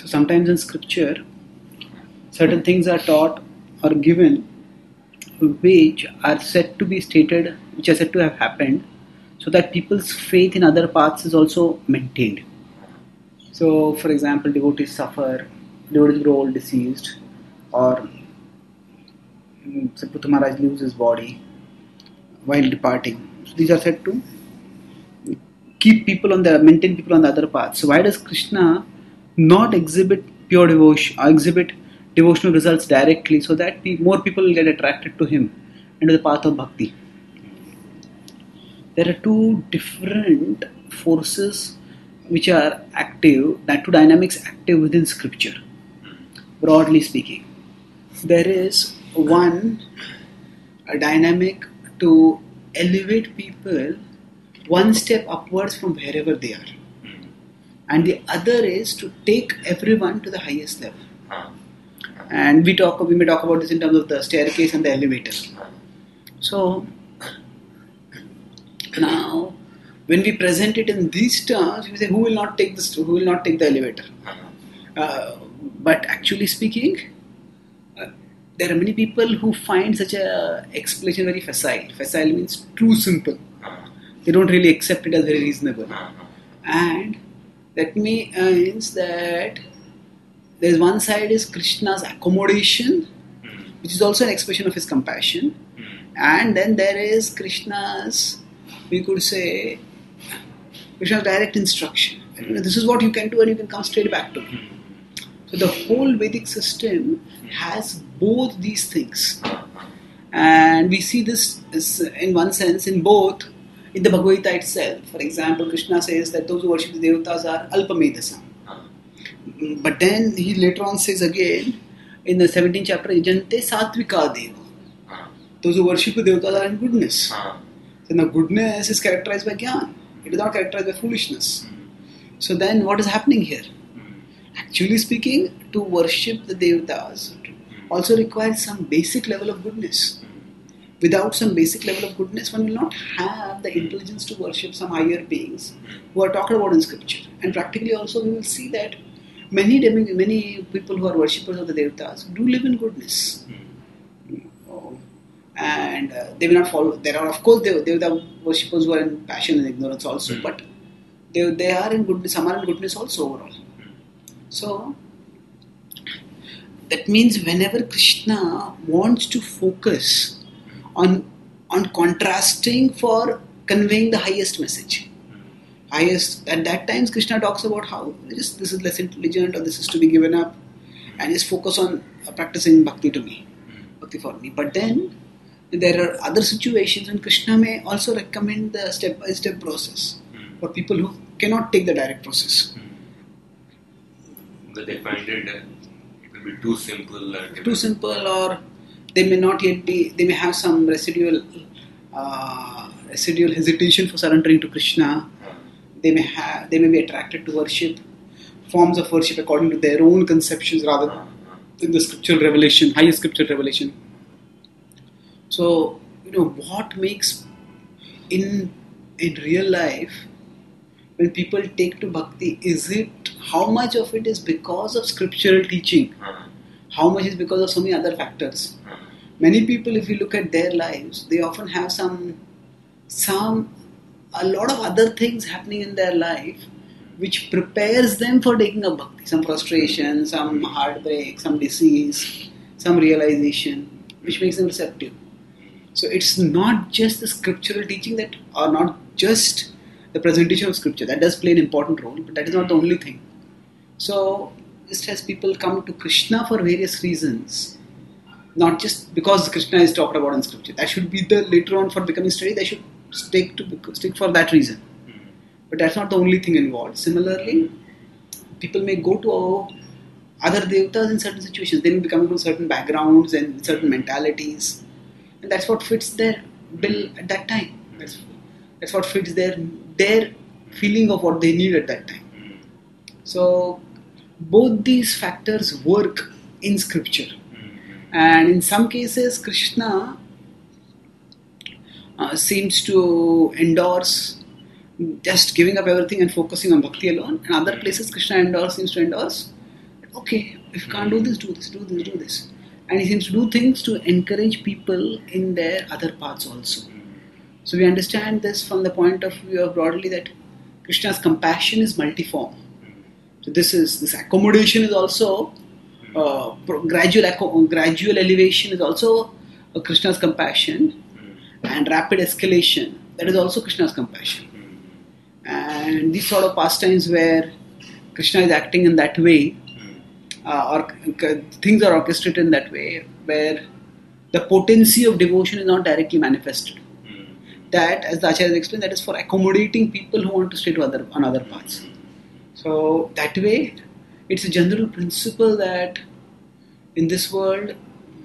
So sometimes in scripture, certain things are taught or given which are said to be stated, which are said to have happened, so that people's faith in other paths is also maintained. So, for example, devotees suffer, devotees grow old, deceased, or Puthu Maharaj leaves his body while departing. So these are said to maintain people on the other path. So why does Krishna not exhibit pure devotion or exhibit devotional results directly, so that more people will get attracted to him and to the path of bhakti? There are two different forces which are active, that two dynamics active within scripture. Broadly speaking, there is a dynamic to elevate people one step upwards from wherever they are, and the other is to take everyone to the highest level. And we may talk about this in terms of the staircase and the elevator. So now, when we present it in these terms, we say, who will not take the elevator? But actually speaking, there are many people who find such a explanation very facile. Facile means too simple. They don't really accept it as very reasonable. And that means that there's one side is Krishna's accommodation, which is also an expression of his compassion. And then there is Krishna's, we could say, Krishna's direct instruction. This is what you can do, and you can come straight back to me. So the whole Vedic system has both these things. And we see this in one sense in the Bhagavad Gita itself. For example, Krishna says that those who worship the Devatas are Alpamedasam. But then he later on says again, in the 17th chapter, Jante Satvika Deva. Those who worship the Devatas are in goodness. So now goodness is characterized by Jnana. It is not characterized by foolishness. So then what is happening here? Actually speaking, to worship the Devatas also requires some basic level of goodness. Without some basic level of goodness, one will not have the intelligence to worship some higher beings who are talked about in scripture. And practically also we will see that many people who are worshippers of the Devatas do live in goodness. And they will not follow. There are of course Devata worshippers who are in passion and ignorance also, but they are in goodness, some are in goodness also overall. So that means whenever Krishna wants to focus on contrasting for conveying the highest message, at that times Krishna talks about how this is less intelligent, or this is to be given up, and just focus on practicing bhakti for me. But then there are other situations when Krishna may also recommend the step-by-step process for people who cannot take the direct process. But they find it will be too simple. Or they may not yet be. They may have some residual hesitation for surrendering to Krishna. They may be attracted to forms of worship according to their own conceptions rather than the scriptural revelation, highest scriptural revelation. So, what makes in real life, when people take to bhakti, how much of it is because of scriptural teaching? How much is because of so many other factors? Many people, if you look at their lives, they often have a lot of other things happening in their life which prepares them for taking up bhakti. Some frustration, some heartbreak, some disease, some realization, which makes them receptive. So it's not just the scriptural teaching or not just the presentation of scripture. That does play an important role, but that is not the only thing. So just as people come to Krishna for various reasons, not just because Krishna is talked about in scripture. That should be later on for becoming steady, they should stick for that reason. But that's not the only thing involved. Similarly, people may go to other devatas in certain situations. They may be coming from certain backgrounds and certain mentalities. And that's what fits their bill at that time. That's what fits their feeling of what they need at that time. So both these factors work in scripture. And in some cases, Krishna seems to endorse just giving up everything and focusing on bhakti alone. In other places, Krishna seems to endorse okay, if you can't do this, do this, do this, do this. And he seems to do things to encourage people in their other paths also. So we understand this from the point of view of broadly that Krishna's compassion is multiform. So this accommodation is also gradual elevation is also Krishna's compassion, and rapid escalation, that is also Krishna's compassion. And these sort of pastimes where Krishna is acting in that way, or things are orchestrated in that way, where the potency of devotion is not directly manifested. That, as the Acharya explained, that is for accommodating people who want to stay on other paths. So that way, it's a general principle that in this world,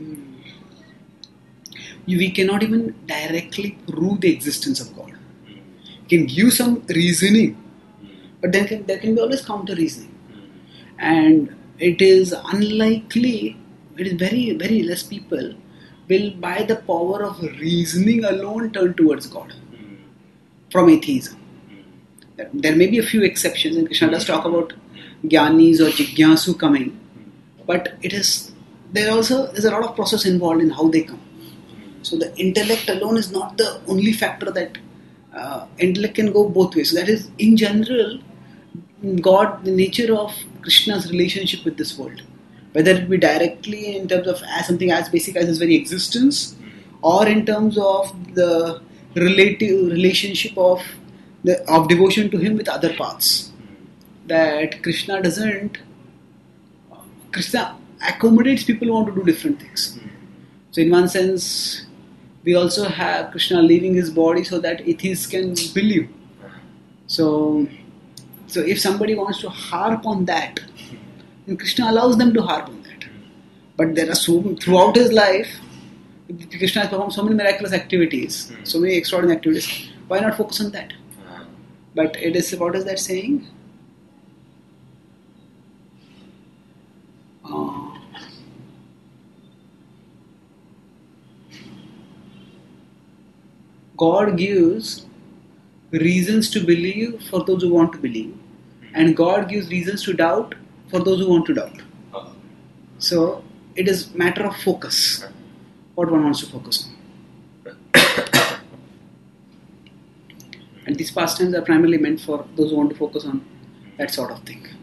we cannot even directly prove the existence of God. We can give some reasoning, but then there can be always counter reasoning. And it is unlikely, it is very, very less people will by the power of reasoning alone turn towards God from atheism. There may be a few exceptions, and Krishna does talk about Jnanis or Jigyasu coming, but there also is a lot of process involved in how they come. So the intellect alone is not the only factor that intellect can go both ways. So that is, in general, God, the nature of Krishna's relationship with this world, whether it be directly in terms of as something as basic as his very existence, or in terms of the relative relationship of devotion to him with other paths. That Krishna accommodates people who want to do different things. So in one sense, we also have Krishna leaving his body so that atheists can believe. So if somebody wants to harp on that, then Krishna allows them to harp on that. But there are throughout his life, Krishna has performed so many miraculous activities, so many extraordinary activities. Why not focus on that? But it is, what is that saying? God gives reasons to believe for those who want to believe, and God gives reasons to doubt for those who want to doubt. So it is matter of focus, what one wants to focus on. And these pastimes are primarily meant for those who want to focus on that sort of thing.